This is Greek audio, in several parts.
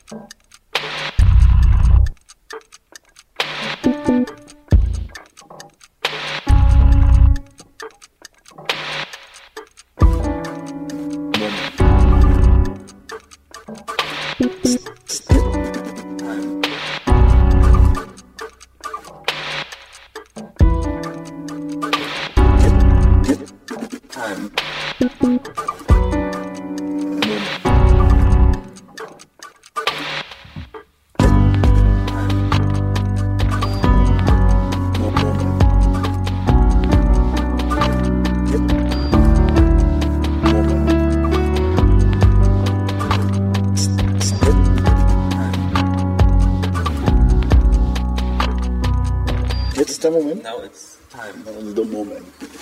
It's the moment. Now it's time. Now is the moment.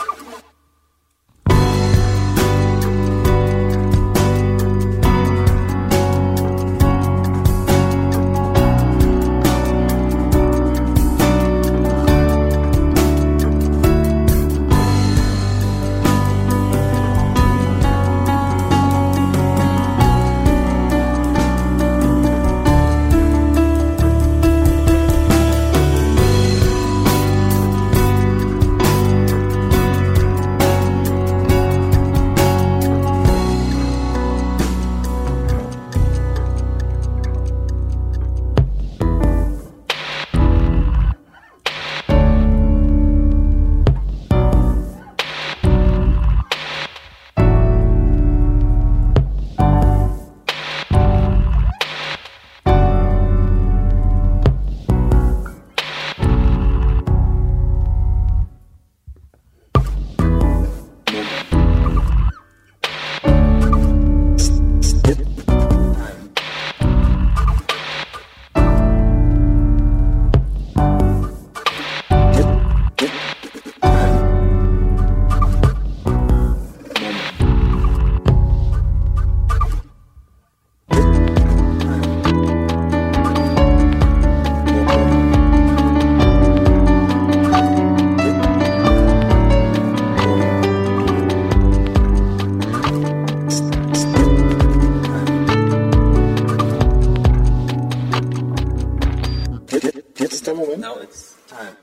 It's the moment. Now it's time.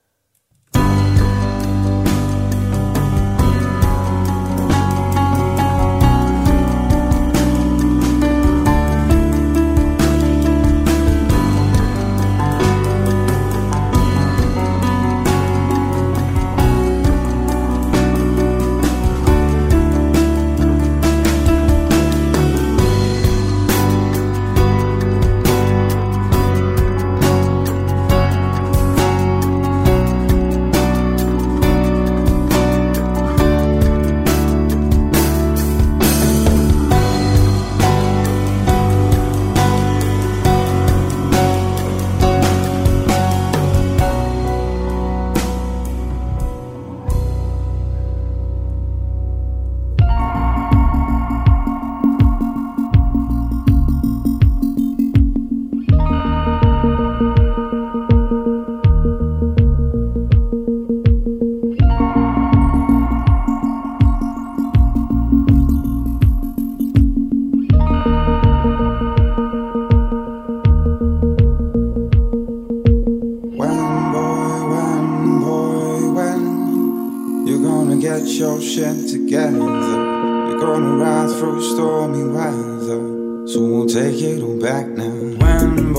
Get your shit together. You're gonna ride through stormy weather, so we'll take it all back now. When,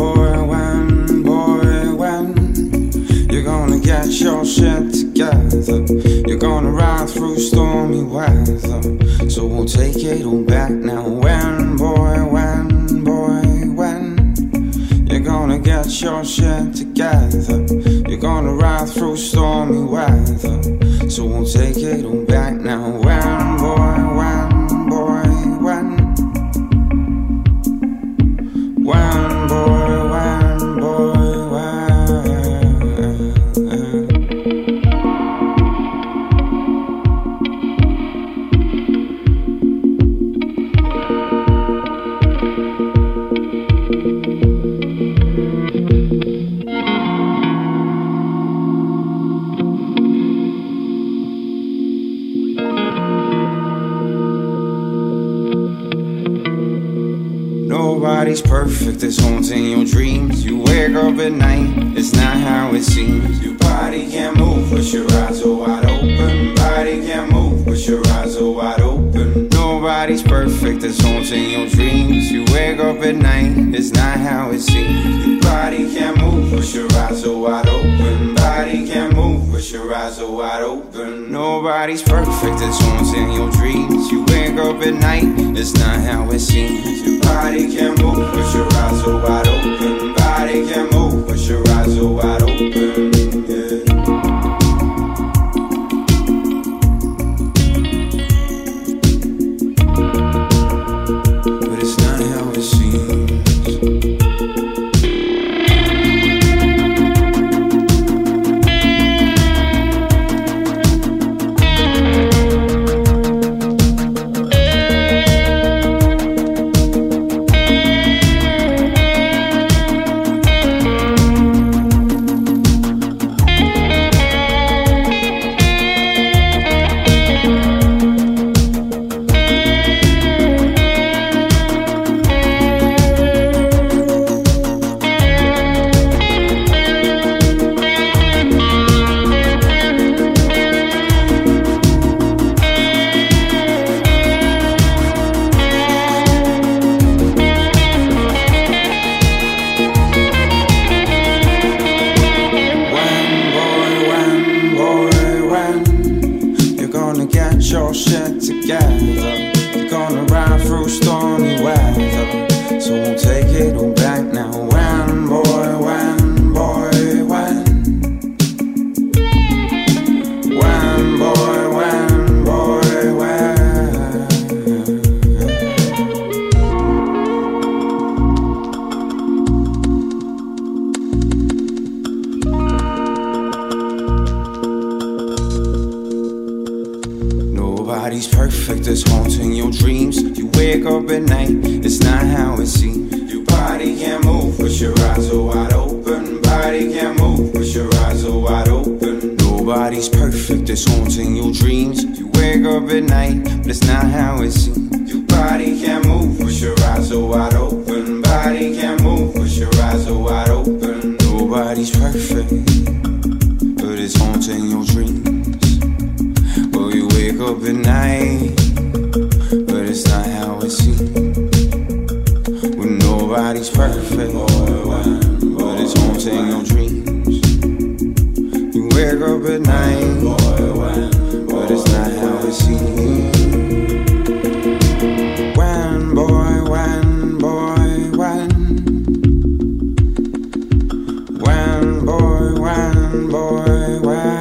you're gonna get your shit together. You're gonna ride through stormy weather, so we'll take it all back now. When, you're gonna get your shit together. You're gonna ride through stormy weather, so we'll take it all back now. When, Nobody Nobody's perfect, it's haunting your dreams. You wake up at night, it's not how it seems. Your body can't move, but your eyes are wide open. Body can't move, but your eyes are wide open. Nobody's perfect, it's haunting your dreams. You wake up at night, it's not how it seems. Your body can't move, but your eyes are wide open. Body can't move, but your eyes are wide open. Nobody's perfect, it's haunting your dreams. You wake up at night, it's not how it seems. Your body can't move, but your eyes are wide open. Body can't move, but your eyes are wide open. Yeah. But it's not how it seems. Your shit together. You're gonna ride through stormy weather, so we'll take it all back now. When, boy, when, boy, when. When, boy, when, boy, when. Nobody's perfect, it's haunting your dreams. You wake up at night, it's not how it seems. Your body can't move, but your eyes are wide open. Body can't move, but your eyes are wide open. Nobody's perfect, it's haunting your dreams. You wake up at night, but it's not how it seems. Your body can't move, but your eyes are wide open. Body can't move, but your eyes are wide open. Nobody's perfect, but it's haunting your dreams. Well, you wake up at night, but it's not how it seems. Well, nobody's perfect, but it's haunting your dreams. You wake up at night, but it's not how it seems. When, boy, when, boy, when. When, boy, when, boy, when.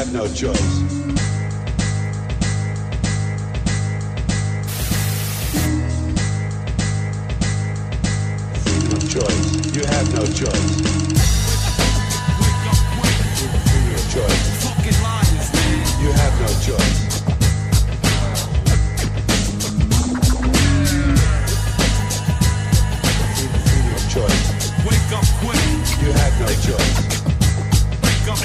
have no choice. No choice. You have no choice. No choice. You have no choice. No choice. Wake up quick. You have no choice. Wake up.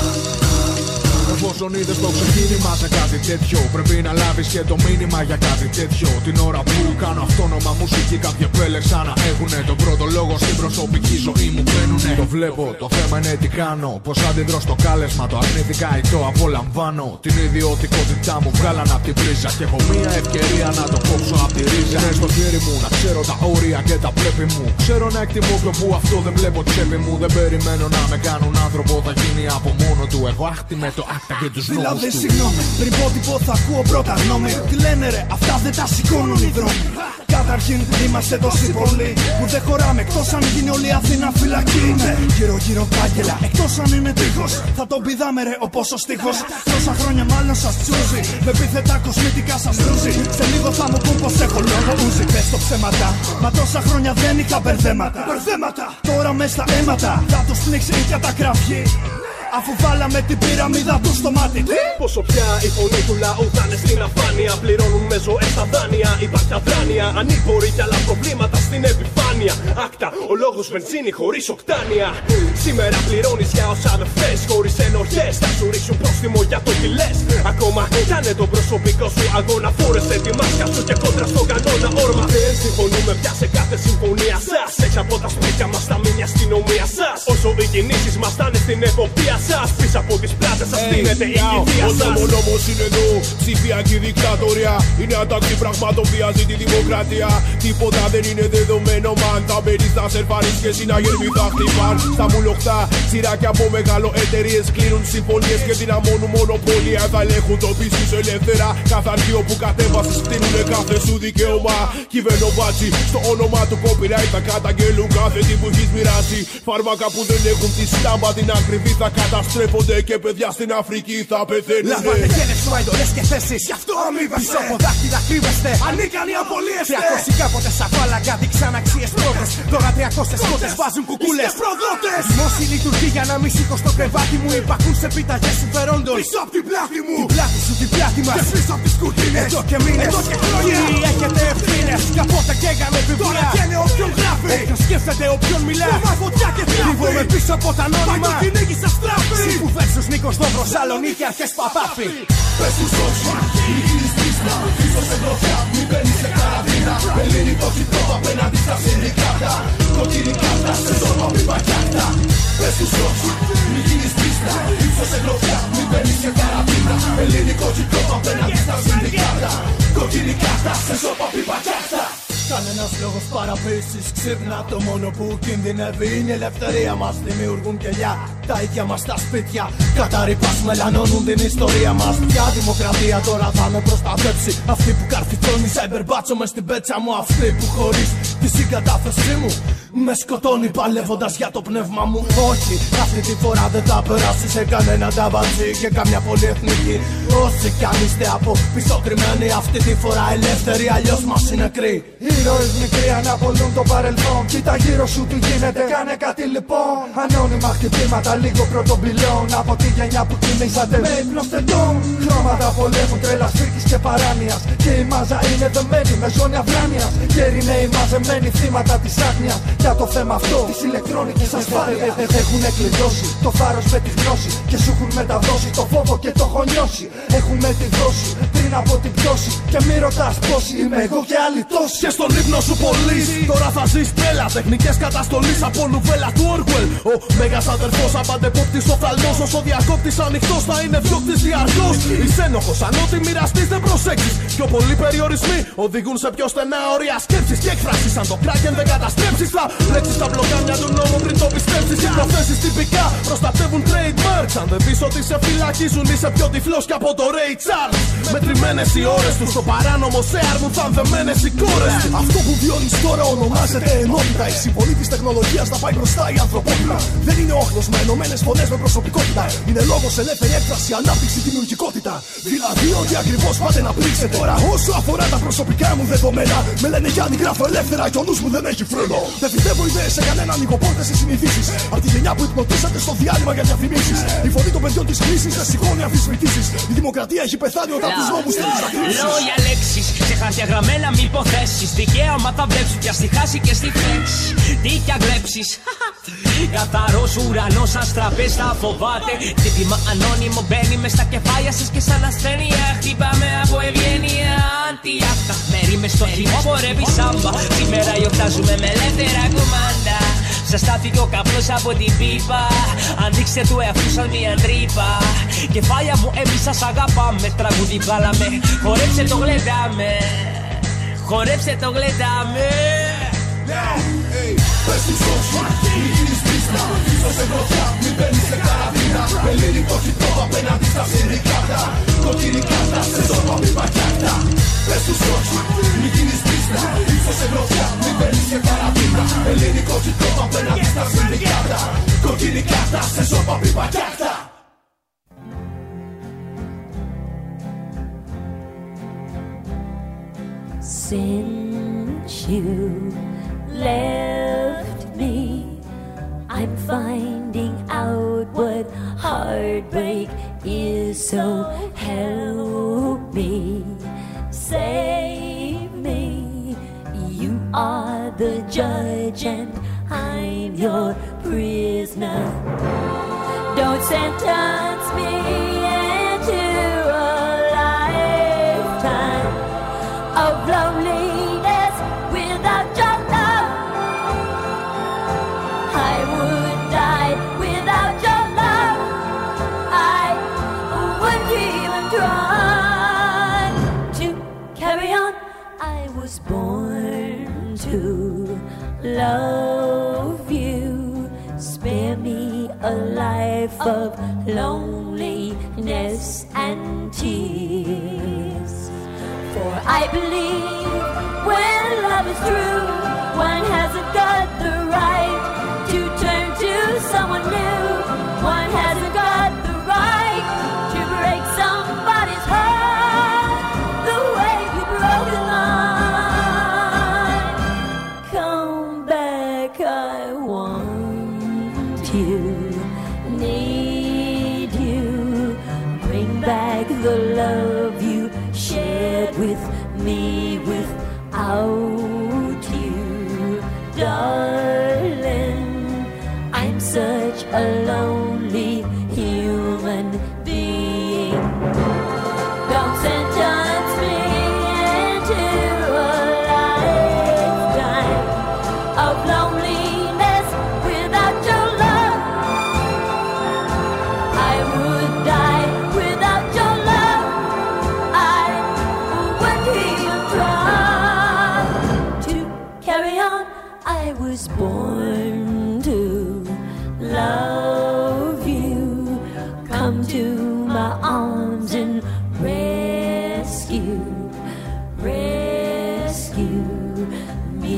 Εφόσον είδες το ξεκίνημα σε κάτι τέτοιο, πρέπει να λάβεις και το μήνυμα για κάτι τέτοιο. Την ώρα που κάνω αυτόνομα μουσική, κάποιοι επέλεξαν να έχουνε τον πρώτο λόγο στην προσωπική ζωή μου. Μπαίνουνε. Το βλέπω, το θέμα είναι τι κάνω. Πως αντιδρώ στο κάλεσμα, το αρνήθηκα ή το απολαμβάνω. Την ιδιωτικότητά μου βγάλαν απ' την πρίζα. Και έχω μία ευκαιρία να το κόψω απ' τη ρίζα. Είναι στο χέρι μου να ξέρω τα όρια και τα πρέπει μου. Ξέρω να εκτιμώ και που αυτό δεν βλέπω τσέπη μου. Δεν περιμένω να με κάνουν άνθρωπο, θα γίνει από μόνο του. Εγώ άχτη με το άκτα και τους νόμους Δηλαδή, του. συγγνώμη, πριν πω τίποτα θα ακούω πρώτα γνώμη. Τι λένε ρε, αυτά δεν τα σηκώνουν οι δρόμοι. Καταρχήν είμαστε τόσοι πολλοί που δεν χωράμε, εκτός αν γίνει όλη η Αθήνα φυλακή. Γύρω γύρω κάγκελα, εκτός αν είναι τείχος. Θα τον πηδάμε ρε όπως ο στίχος. Τόσα χρόνια μάλλον σας τσούζει, με επίθετα κοσμητικά σας λούζει. Σε λίγο θα μου πούν πως έχω λόγο ούζι. Πες το ψέματα, μα τόσα χρόνια δεν είχα μπερδέματα. Τώρα μες στα αίματα θα τους πνίξει η κατακραυγή. Αφού βάλαμε την πυραμίδα του στο μάτι. Πόσο πια η φωνή του λαού θα είναι στην αφάνεια. Πληρώνουν με ζωές τα δάνεια. Υπάρχει αδράνεια, ανήποροι κι άλλα προβλήματα στην επιφάνεια. Άκτα, ο λόγος βενζίνη χωρίς οκτάνια. Σήμερα πληρώνεις για όσα δεν θες. Χωρίς ενοχές θα σου ρίξουν πρόστιμο για το τι λες. Ακόμα κάνε το προσωπικό σου αγώνα. Φόρεσε τη μάσκα σου και κόντρα στον κανόνα όρμα. Δεν συμφωνούμε πια σε κάθε συμφωνία σας. Έξω από τα σπίτια μας θα μείνει η αστυνομία σας. Όσο οι κινήσεις μας θα είναι στην εποπτεία σας. Πίσω από τις πλάτες σας στείνεται η κηδεία σας. Ο νόμος είναι εδώ, ψηφιακή δικτατορία. Είναι ατάξη πράγματο, βιάζει τη δημοκρατία. Τίποτα δεν είναι δεδομένο, man. Θα μπαίνεις να σερφάρεις και στην αγερμή θα χτυπάν. Στα μουλοχτά, σειράκια από μεγάλο εταιρείες κλείνουν συμφωνίες και δυναμώνουν μονοπόλια. Θα ελέγχουν το πίσω ελεύθερα. Κάθε αρχείο που κατέβασες φτύνουνε κάθε σου δικαίωμα. Κυβερνό μπάτσι, στο όνομα του copyright θα καταγγέλουν κάθε τι που έχεις μοιράσει. Φάρμακα που δεν έχουν τη στάμπα την ακριβή θα καταστρέφονται και παιδιά στην Αφρική θα πεθαίνουν. Λάβατε γένες εντολές και θέσεις, γι' αυτό αμείβεστε. Πίσω από δάχτυλα κρύβεστε, ανίκανοι απολύεστε. 300 κάποτε σαν φάλαγγα δείξαν αξίες πρώτες. Τώρα 300 σκότες βάζουν κουκούλες. Προδότες! Δημόσιοι λειτουργοί για να μην σήκω στο κρεβάτι μου. Υπακούν σε πίταγες συμφερόντων. Πίσω απ' την πλάτη μου, την πλάτη σου, την πλάτη μας. Και πίσω απ' τις κουρτίνες. Εδώ και μήνες, εδώ και χρόνια. Ήδη έχετε ευθύνες. Καπότε καίγαμε βιβλία. Τώρα καίνε όποιον γράφει. Όποιον σκέφτεται, όποιον μιλά. Φοβά φωτιά και θλίβει. Κρύβομαι πίσω από τα νόμιμα. Μα το κυνήγι σας τράφει. Σύμφου versus Νίκος στο Θεσσαλονίκη, αρχές Παπάφη. Πες τους όχι, μη γίνεις πίστα. Πίσω σε γλωσσιά, μην μπαίνεις σε καραντίνα. Ελληνικό χιτρό απέναντι στα συνδικάτα. Κοκκινή κάρτα, σε σώμα μη πακιάτα. Πες τους όχι, μη γίνεις πίστα. Πίσω σε γλωσσιά, μην μπαίνεις σε καραντίνα. Ελληνικό χιτρό απέναντι στα συνδικάτα. Κοκκινή κάρτα, σε σώμα μη πακιάτα. Κανένας λόγος παραπίσεις ξύπνα. Το μόνο που κινδυνεύει είναι η ελευθερία μας. Δημιουργούν κελιά τα ίδια μας τα σπίτια. Καταρρυπάς μελανώνουν την ιστορία μας. Ποια δημοκρατία τώρα θα με προστατεύσει? Αυτή που καρφιτσώνει cyberbάτσο μες στην πέτσα μου. Αυτή που χωρίς τη συγκατάθεσή μου με σκοτώνει παλεύοντας για το πνεύμα μου. Όχι, αυτή τη φορά δεν θα περάσει σε κανένα ταβαντζή και καμιά πολυεθνική. Όσοι κι αν είστε από πίσω κρυμμένοι, αυτή τη φορά ελεύθεροι, αλλιώς μας είναι νεκροί. Ήρωες μικροί αναπολούν το παρελθόν. Κοίτα γύρω σου τι γίνεται, κάνε κάτι λοιπόν. Ανώνυμα χτυπήματα, λίγο πρωτομπυλών. Από τη γενιά που κοιμήσατε με υπνοστετών. Χρώματα πολέμου, τρέλας, φρίκης και παράνοιας. Και η μάζα είναι δεμένη με ζώνη αδράνειας. Γέροι νέοι μαζεμένοι θύματα της άγνοιας. Για το θέμα αυτό της ηλεκτρονικής ασφάλειας. Έχουν κλειδώσει το θάρρος με τη γνώση. Και σου έχουν μεταδώσει το φόβο και το έχω νιώσει. Έχουμε τη δόση πριν από την πτώση. Και μη ρωτάς πόσοι είμαι εγώ και άλλοι τόσοι. Και στον ύπνο σου πωλείς, τώρα θα ζεις τρέλα. Τεχνικές καταστολής από νουβέλα του Orwell. Ο μέγας αδερφός απαντεπόπτης οφθαλμός. Όσο διακόπτης ανοιχτός θα είναι διώκτης διαρκώς. Είσαι ένοχος αν ό,τι μοιραστείς δεν προσέξεις. Πιο πολλοί περιορισμοί οδηγούν σε πιο στενά όρια σκέψης και έκφρασης. Αν το κράκεν δεν καταστρέψεις θα λέξεις στα μπλοκάνια του νόμου πριν το πιστέψεις. Οι προθέσεις τυπικά προστατεύουν trademarks. Αν δεν πεις ότι σε φυλακίζουν, είσαι πιο τυφλός κι από το Ray Charles. Μετρημένες οι ώρες του, στο παράνομο σε άρμουθαν δεμένες οι κόρες του. Αυτό που βιώνεις τώρα ονομάζεται ενότητα. Η συμβολή της τεχνολογίας να πάει μπροστά η ανθρωπότητα. Δεν είναι όχλος με ενωμένες φωνές με προσωπικότητα. Είναι λόγος ελεύθερη έκφραση, ανάπτυξη, δημιουργικότητα. Δηλαδή ότι ακριβώς πάτε να πρίξετε. Τώρα όσο αφορά τα προσωπικά μου δεδομένα, με λένε Γιάννη γράφω ελεύθερα κι ο νους μου δεν έχει φρένο. Δεν φυτεύω ιδέες σε κανέναν, υποπόρτες ή συνηθίσεις. Απ' τη γενιά που υπνοτήσατε στο διάλειμμα για διαφημίσεις. Η φωνή των παιδιών της κρίσης δεν σηκώνει αμφισβητήσεις. Η δημοκρατία έχει πεθάνει όταν τους νόμους θέλεις να κρύψεις. Λόγια λέξεις, σε χαρτιά γραμμένα μη υποθέσεις. Δικαίωμα θα βλέψεις, πια στη χάση και στη φέξη. Τι κι αγλέψεις. Καθαρός ουρανός σαν στραπές θα φοβάται. Ζήτημα ανώνυμο μπαίνει μες στα κεφάλια σας και σαν ασθένεια. Χτυπάμε από ευγένεια. Αντιάφτα, μέρη μες στο χυμό πορεύει σάμπα. Σήμερα γιορτάζουμε με ελεύθερα κουμάντα. Σας στάθηκε ο καπνός από την πίπα. Ανοίξτε του εαυτού σαν μια τρύπα. Κεφάλια μου εμείς σας αγαπάμε. Τραγούδι βγάλαμε, χορέψτε το γλεντάμε. Χορέψτε το γλεντάμε. Πες τους όχι, μη γίνεις πίστα. Πίσω σε γροθιά, μη μπαίνεις σε καραβίνα. Ελληνικό χιτόπ απέναντι στα συνδικάτα. Κοκκινή κάρτα, σε ζώμα μη πακιάτα. Πες τους όχι, μη γίνεις πίστα. Πίσω σε γροθιά, μη μπαίνεις σε καραβίνα. Ελληνικό χιτόπ απέναντι στα συνδικάτα. Κοκκινή κάρτα, σε ζώμα μη πακιάτα. Since you left me, I'm finding out what heartbreak is. So help me, save me. You are the judge and I'm your prisoner. Don't sentence me into a lifetime of loneliness without your love. I would die without your love. I wouldn't even try to carry on. I was born to love you. Spare me a life of loneliness and tears. For I believe when love is true, one hasn't got the right to turn to someone new. One hasn't got the right to break somebody's heart the way you broke mine. Come back, I want you, need you. Bring back the love you shared with me without you, darling. I'm such a lonely human being. Don't sentence me into a lifetime of loneliness without your love. I would die without your love. I wouldn't even try to carry on. I was born to love you. Come to my arms and rescue me.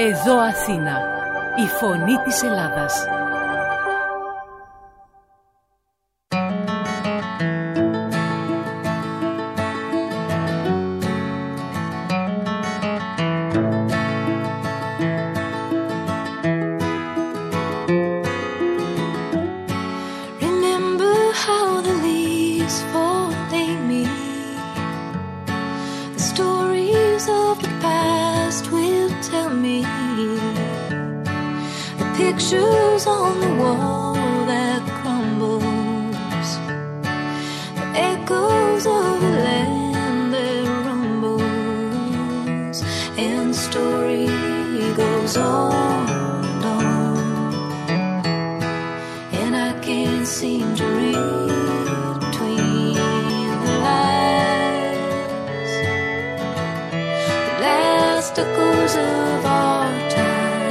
Εδώ Αθήνα, η φωνή της Ελλάδας. Pictures on the wall that crumbles, the echoes of the land that rumbles, and the story goes on and on, and I can't seem to read between the lines, the last echoes of our time.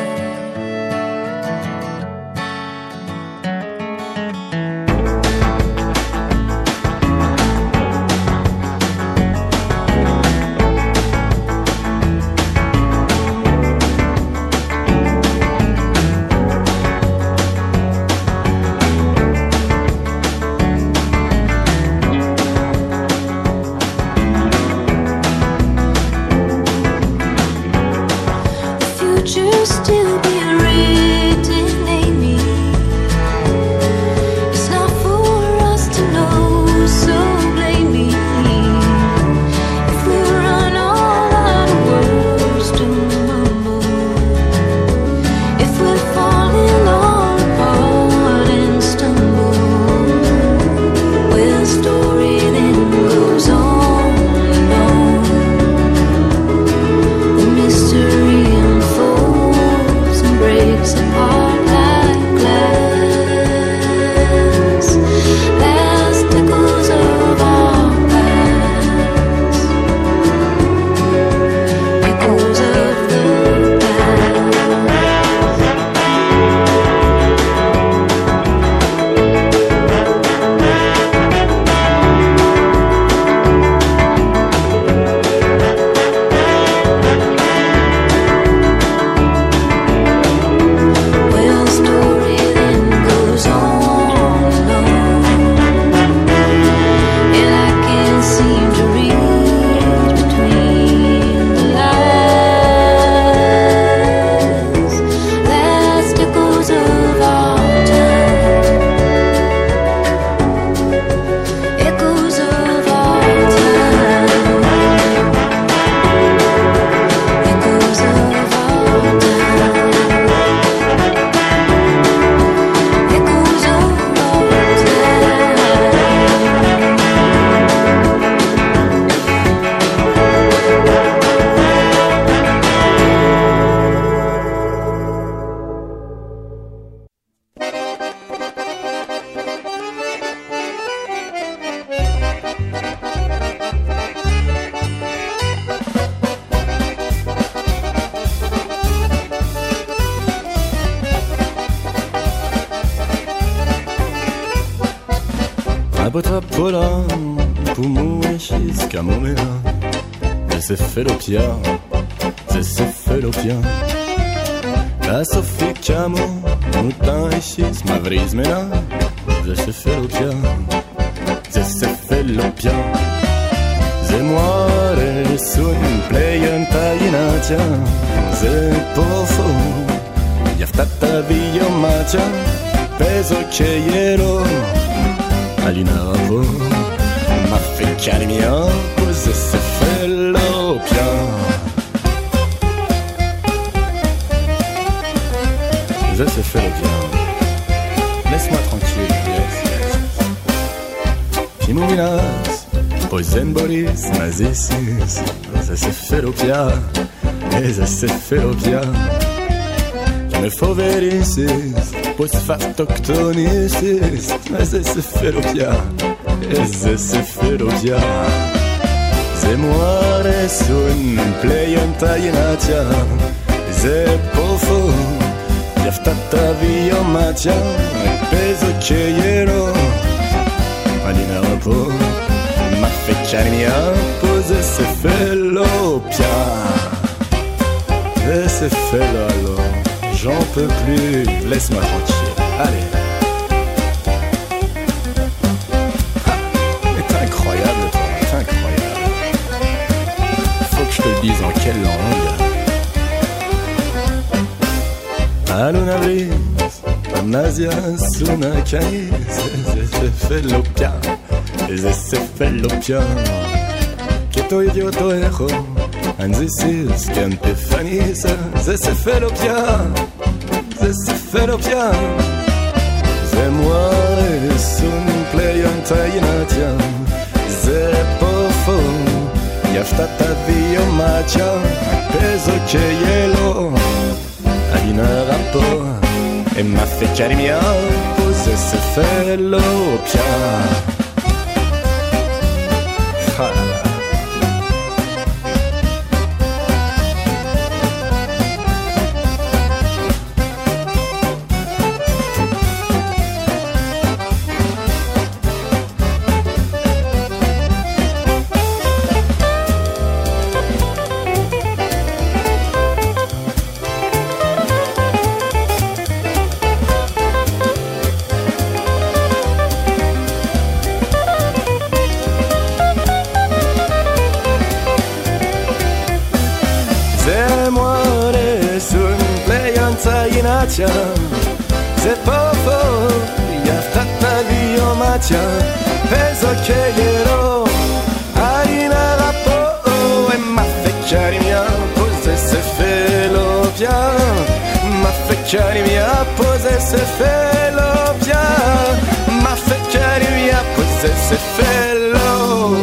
Pola, pumu eșiz camomela, zesefelopia, zesefelopia. La Sophie camo, mutan eșiz mavrizmena, zesefelopia, zesefelopia. Zemoare sun plejen tajinacia, zepofo, jaftata viomacia, peso cheyero. Alina Ravo m'a fait calmer poser ses fallopiens. Je sais faire bien. Laisse-moi tranquille, yes, yes. Pimouminas, poisen boris, mazisis. Je sais faire bien, et je sais faire bien. Je me faut verisis. Postfactoctonisis, zesefelopia, zesefelopia. Zemoare sun plejen tajinacia, zepofo, jaftata viomacia, peso cheyero. Alina Rapo m'a fait charmia, zesefelopia. c'est fait là alors, j'en peux plus, laisse-moi tranquille, allez. T'es incroyable toi, t'es incroyable. Faut que je te le dise en quelle langue. Aluna bris, Nasia suna kai, Zefelopia, Zefelopia, Keto idioto echo, Anzisis, Campefanis, Zefelopia, Zefelopia, Zemoire, sun playanta inatia, Zepofo, Yaftata viomacha, Peso che yelo. Alina Rapo e m'ha fait carimia poser ce fellopia. Ah là là. C'est pas faux, y'a ta vie en matière, peso che glielo, Alina Rapo, e m'ha fait carimia, poser ce fellopia, m'ha fait carimia, poser ce fellopia, m'ha fait carimia, poser ce fello.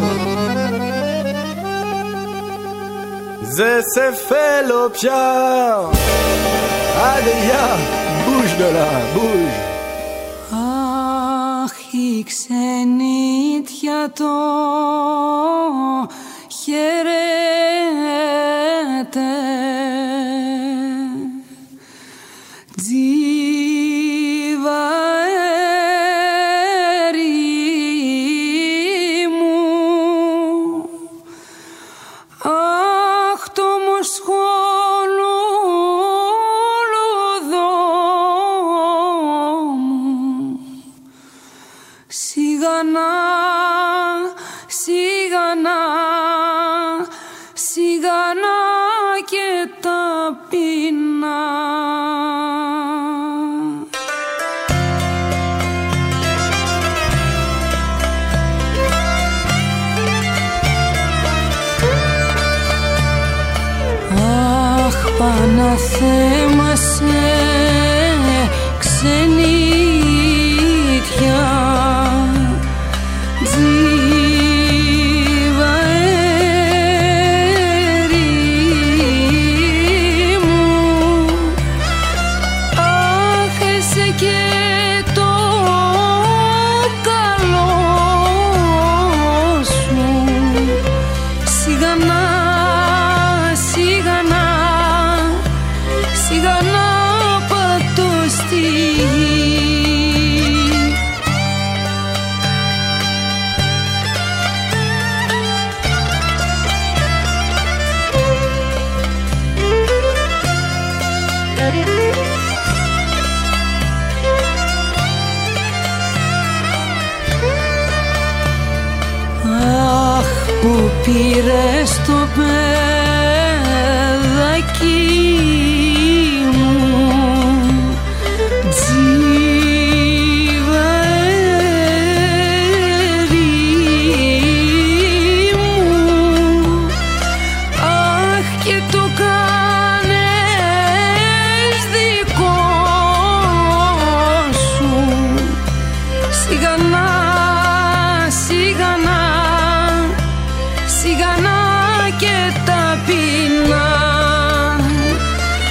Se fellopia. Allez, ya, bouge de là, bouge. Αχ, η ξενίτια το χαιρέτε. Τζίβα μου. Αχ, το μοσχόλο σιγανά, σιγανά, σιγανά και ταπεινά. Αχ, Παναθέμασε ξενίτια, που πήρες το παιδάκι μου, τζιβαρί μου. Αχ, και το κάνες δικό σου, σιγανά, σιγανά, σιγανά και ταπεινά.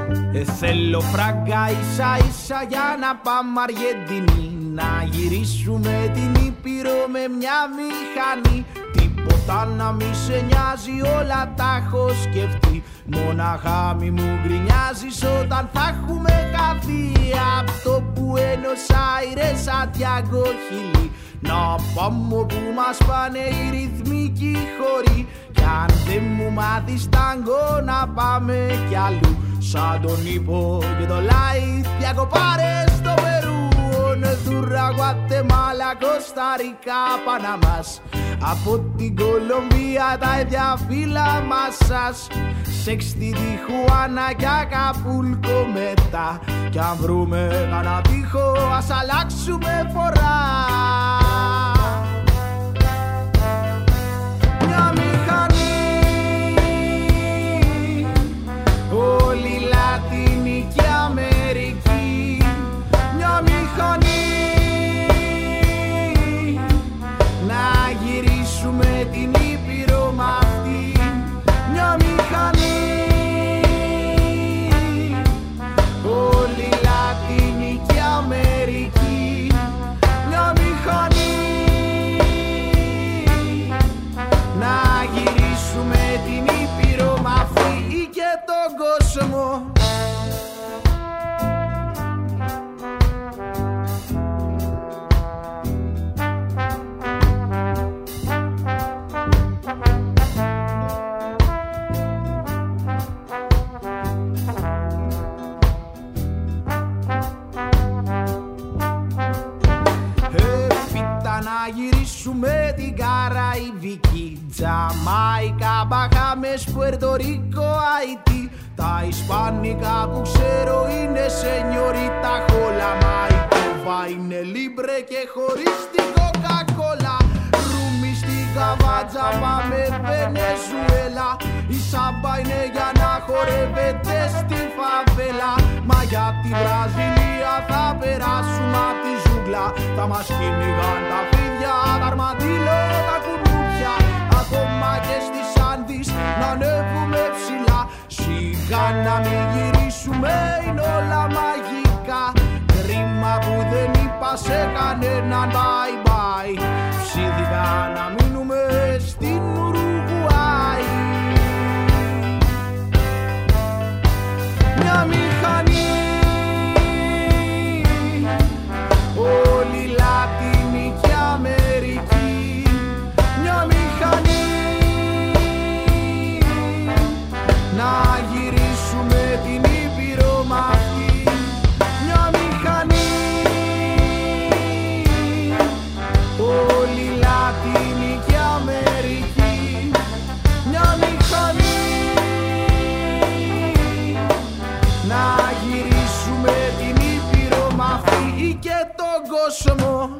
Θέλω φράγκα ίσα ίσα για να πάμε Αργεντινή. Να γυρίσουμε την Ήπειρο με μια μηχανή. Τίποτα να μη σε νοιάζει, όλα τα έχω σκεφτεί. Μονάχα μη μου γκρινιάζεις όταν θα έχουμε χαθεί. Απ' το Μπουένος Άιρες Σαντιάγκο Χιλί. Να πάμε όπου μας πάνε οι ρυθμοί και οι χωροί. Κι αν δεν μου μάθεις τάγκο να πάμε κι αλλού. Σαν τον Ήπο και το Λάιτ διακοπάρε στο Περού. Ονδούρα, Γουατεμάλα, Κοσταρικά, Παναμάς. Από την Κολομβία τα ίδια φύλλα μασάς. Σεξ στη Τιχουάνα κι Ακαπούλκο μετά. Κι αν βρούμε κανένα τείχο ας αλλάξουμε φορά. Μια μηχανή, όλη Λατινική Αμερική. Μια μηχανή, να γυρίσουμε την Ήπειρο μ' αυτή. Μια μηχανή, όλη Λατινική Αμερική. Μια μηχανή, να γυρίσουμε την Ήπειρο μ' αυτή και τον κόσμο. Με την Καραϊβική, Τζαμάικα, Μπαχάμες, Πουερτορίκο, Αϊτή. Τα ισπανικά που ξέρω είναι σενιωρίτα χόλα. Μαϊκόβα είναι λίμπρε και χωρίς την κοκακόλα. Ρούμι στην Καβάτζα, πάμε Βενεζουέλα. Η σάμπα είναι για να χορεύετε στη φαβέλα. Μα για τη Βραζιλία θα περάσουμε απ' τη ζούγκλα. Θα μας κυνηγάν τα φίδια, τα αρμαντήλο, τα κουνούπια. Ακόμα και στις Άνδης να ανέβουμε ψηλά. Σιγά να μην γυρίσουμε, είναι όλα μαγικά. Κρίμα που δεν είπα σε κανέναν bye bye. Ψήθηκα να μείνουμε στην Ουρουγουάη. Μια μηχανή, όλη Λατινική Αμερική. Μια μηχανή, να γυρίσουμε την Ήπειρο μ' αυτή. Μια μηχανή, όλη Λατινική Αμερική. Μια μηχανή, να γυρίσουμε την Ήπειρο μ' αυτή και τον κόσμο.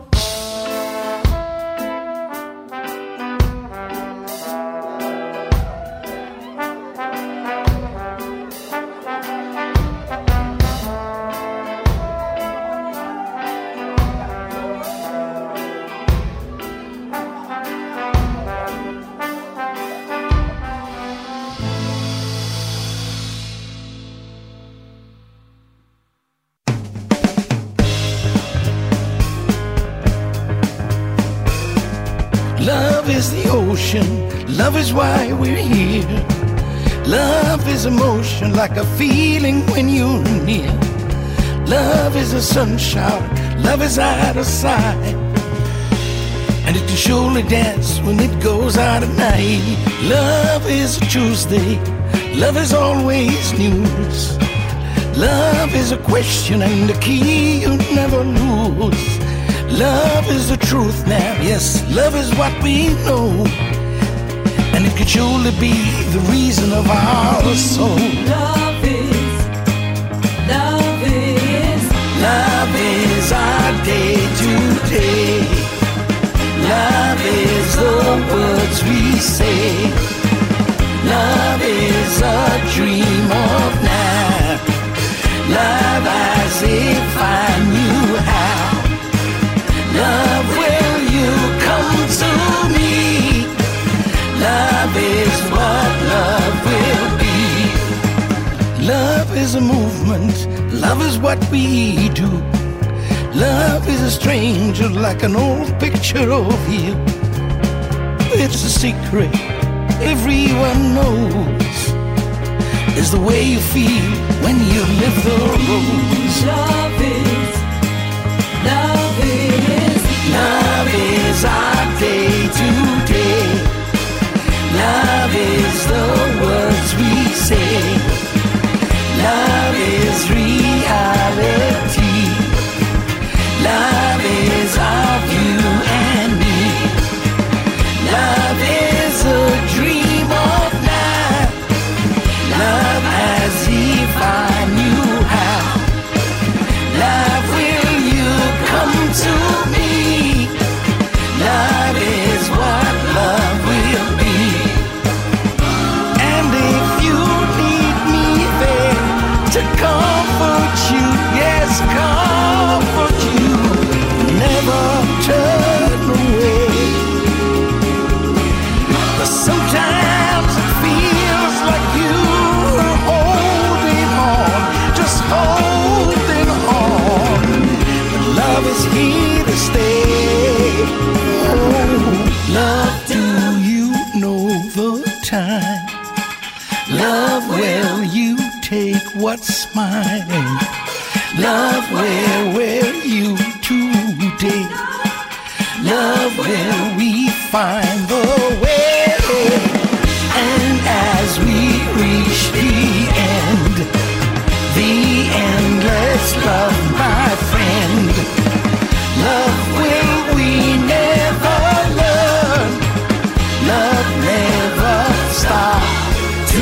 Love is the ocean, love is why we're here. Love is emotion like a feeling when you're near. Love is a sun shower, love is out of sight. And it can surely dance when it goes out at night. Love is a Tuesday, love is always news. Love is a question and a key you never lose. Love is the truth now, yes, love is what we know. And it could surely be the reason of our soul. Love is, love is, love is our day to day. Love is the words we say. Love is a dream of now. Love as if I knew how. Love, will you come to me? Love is what love will be. Love is is a movement, love is what we do. Love is a stranger like an old picture of you. It's a secret everyone knows. It's the way you feel when you live the road. Love is our day to day. Love is the words we say. Love is reality. Love is of you and me. Love is a dream of night. Love as if I knew how. Love, will you come to me? Love is what love will be. And if you need me there to comfort you, yes, comfort you, never turn away. But sometimes it feels like you are holding on, just holding on. But love is here to stay. Love, do you know the time? Love, will you take what's mine? Love, where were you today? Love, will we find the way? And as we reach the endless love, my friend, love, will we never learn? Love never stop to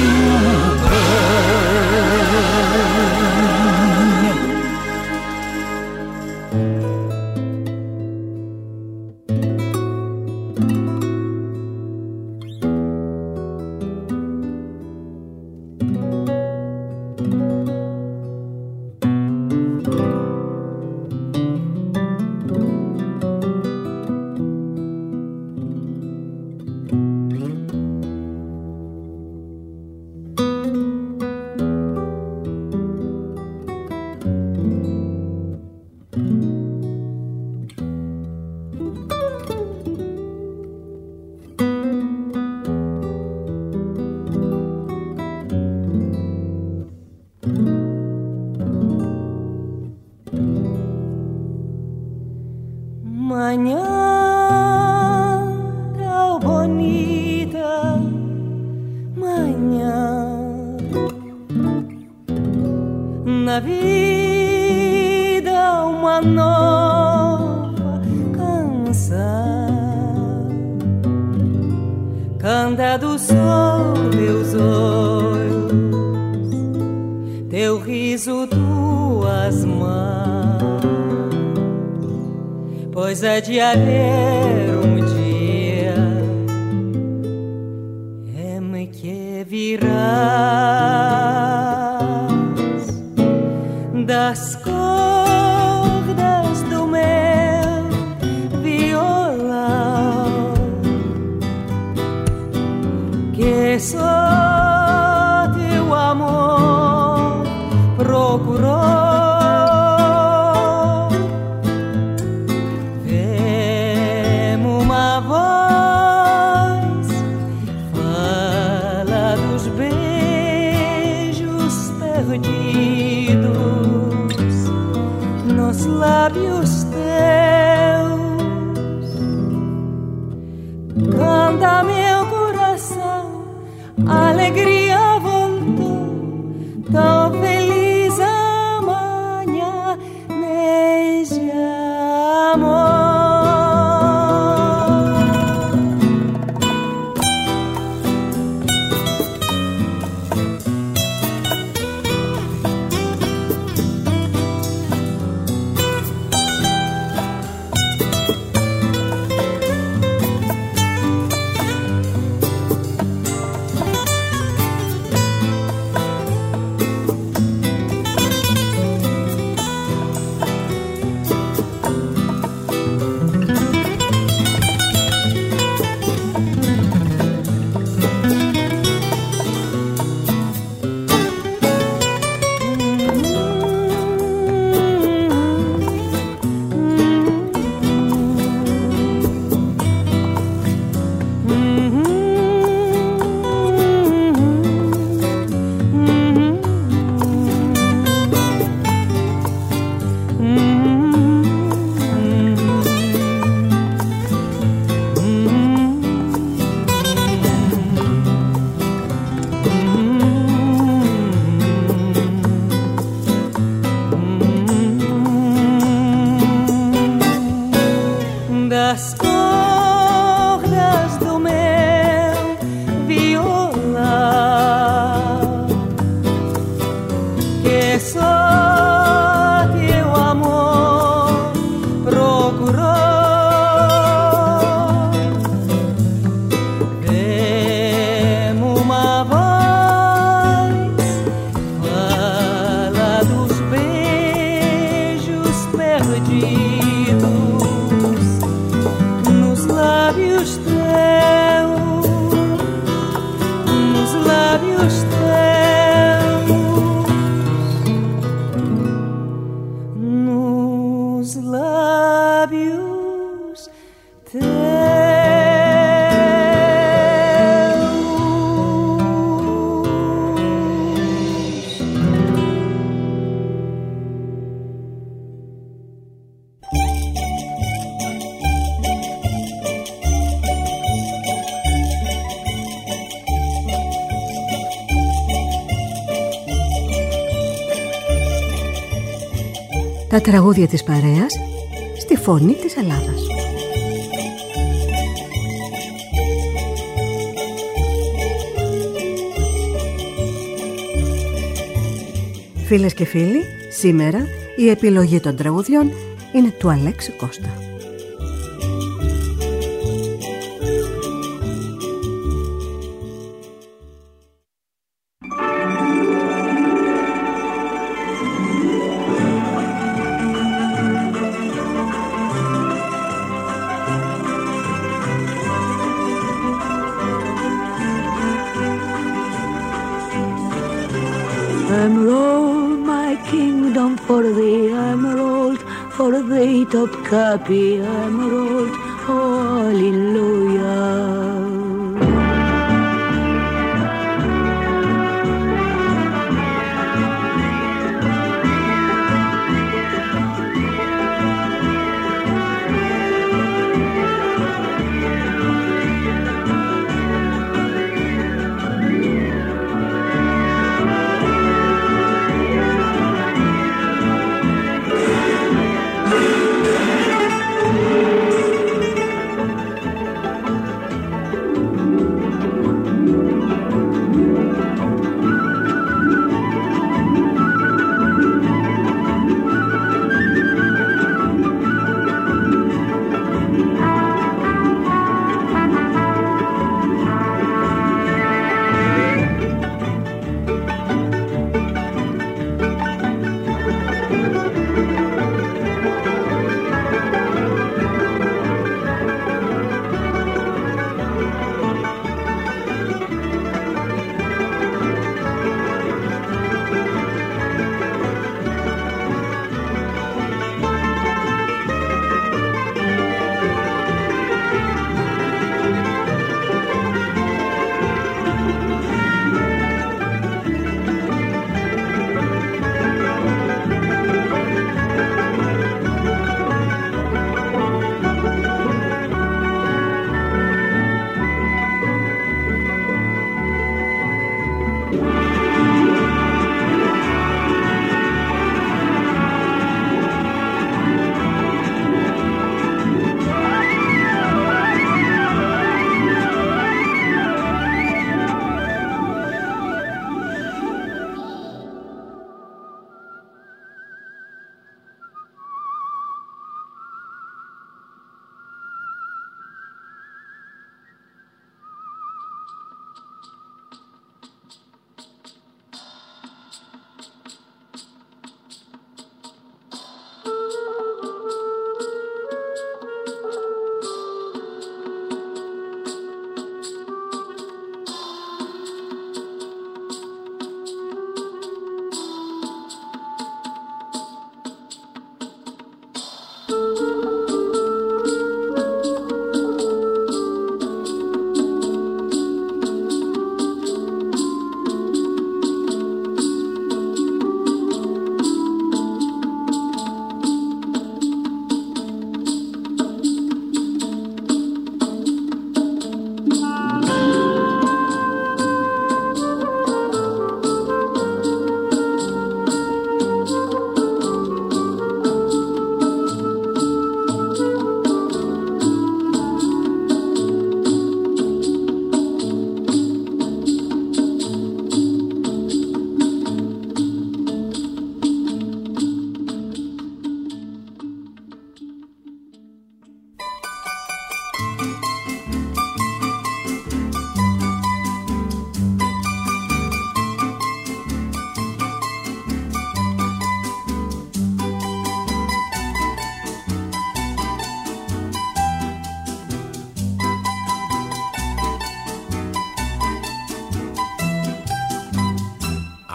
na vida uma nova canção. Canta do sol teus olhos, teu riso, tuas mãos, pois há de haver dia em que virás das cordas do meu violão, que só teu amor procurou. Vemo uma voz, fala dos beijos perdidos nos lábios teus. Canta meu coração, a alegria voltou, tão feliz amanhã neste amor. lábios teus, nos lábios teus. Τα τραγούδια της παρέας στη Φωνή της Ελλάδας. Φίλες και φίλοι, σήμερα η επιλογή των τραγουδιών είναι του Αλέξη Κώστα. Emerald, my kingdom for thee, emerald, for thee, Topkapi, emerald, hallelujah.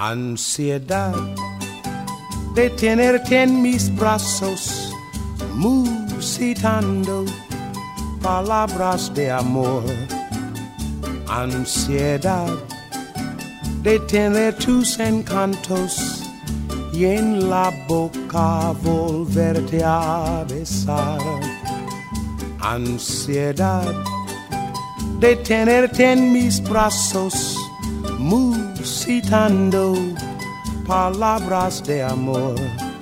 Ansiedad de tenerte en mis brazos, musitando palabras de amor. Ansiedad de tener tus encantos y en la boca volverte a besar. Ansiedad de tenerte en mis brazos, musitando palabras de amor.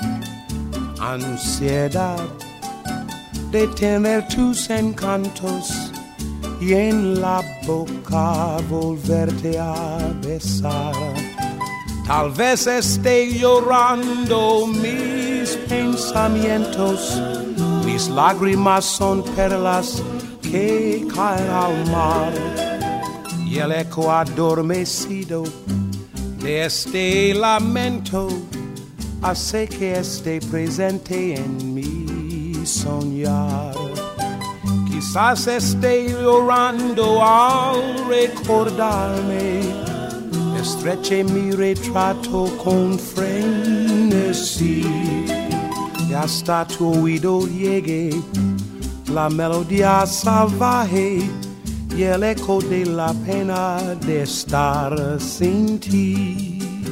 Ansiedad de tener tus encantos y en la boca volverte a besar. Tal vez esté llorando mis pensamientos, mis lágrimas son perlas que caen al mar, y el eco adormecido de este lamento hace que esté presente en mi soñar. Quizás esté llorando al recordarme, estreche mi retrato con frenesí, y hasta tu oído llegue la melodía salvaje y el eco de la pena de estar sin ti.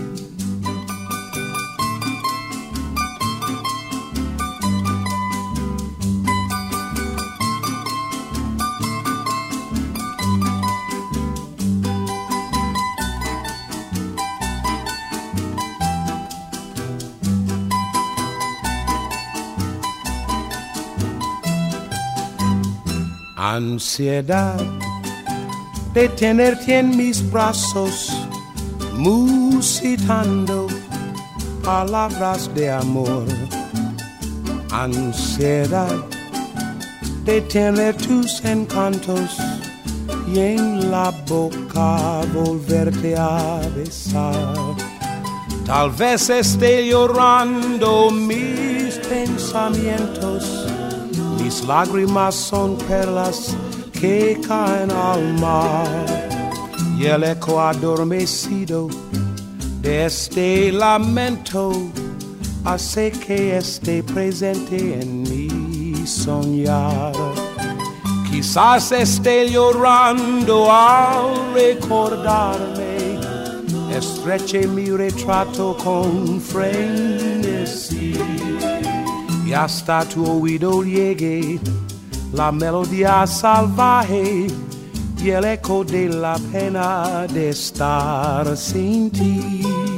Ansiedad de tenerte en mis brazos, musitando palabras de amor. Ansiedad de tener tus encantos y en la boca volverte a besar. Tal vez esté llorando mis pensamientos, mis lágrimas son perlas que caen al mar, y el eco adormecido de este lamento hace que esté presente en mi soñar. Quizás esté llorando al recordarme, estreche mi retrato con frenesí, y hasta tu oído llegue la melodía salvaje y el eco de la pena de estar sin ti.